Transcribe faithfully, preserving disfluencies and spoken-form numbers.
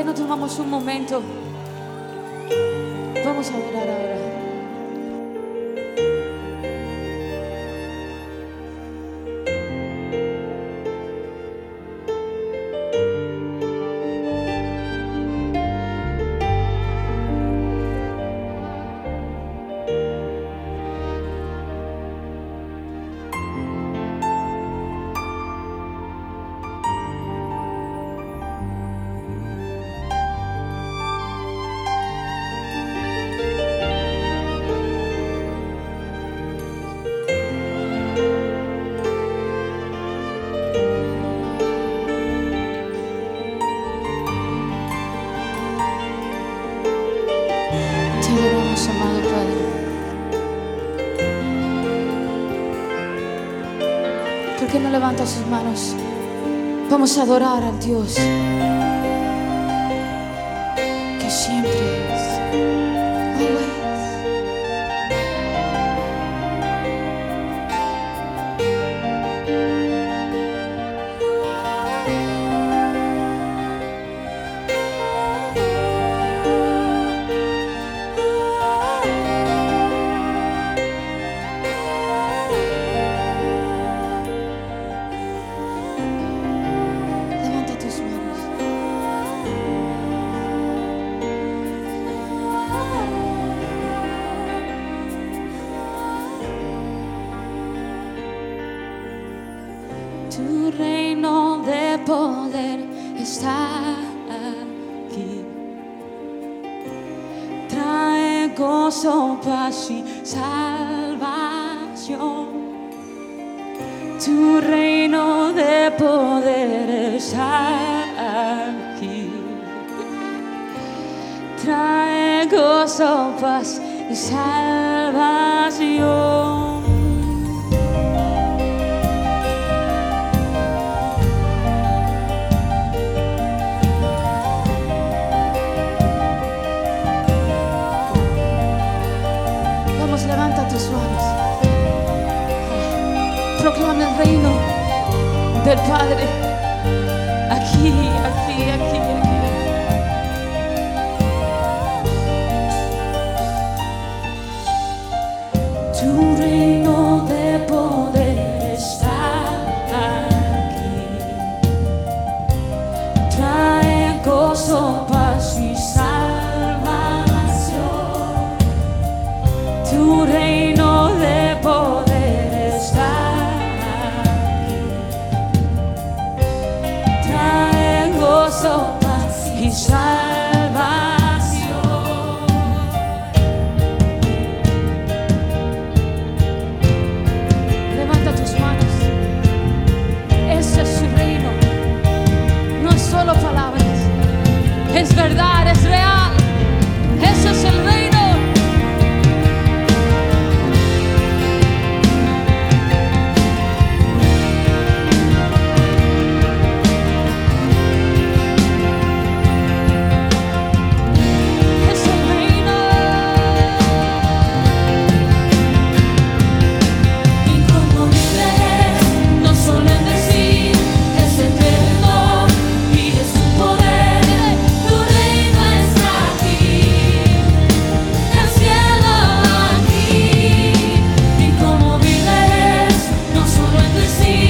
qué no tomamos un momento? Vamos a adorar ahora. Te adoramos, amado Padre. ¿Por qué no levanta sus manos? Vamos a adorar al Dios que siempre es. Always. Levanta tus manos. Tu reino de poder está aquí. Trae gozo, paz y salvación. Tu reino de poder está aquí. Trae gozo, paz y salvación. Vamos, levanta tus manos. Proclama el reino del Padre. Aquí, aquí, aquí, aquí. Tu reino de poder está aquí. Trae gozo, paz y salvación. Tu reino de poder está aquí. Trae gozo, paz y salvación. Levanta tus manos. Ese es su reino. No es solo palabras, es verdad, es real. Ese es el reino. Es el reino. Inconmovible, no solo en decir, es eterno y es su poder. Tu reino está aquí, el cielo aquí. Inconmovible, no solo en decir,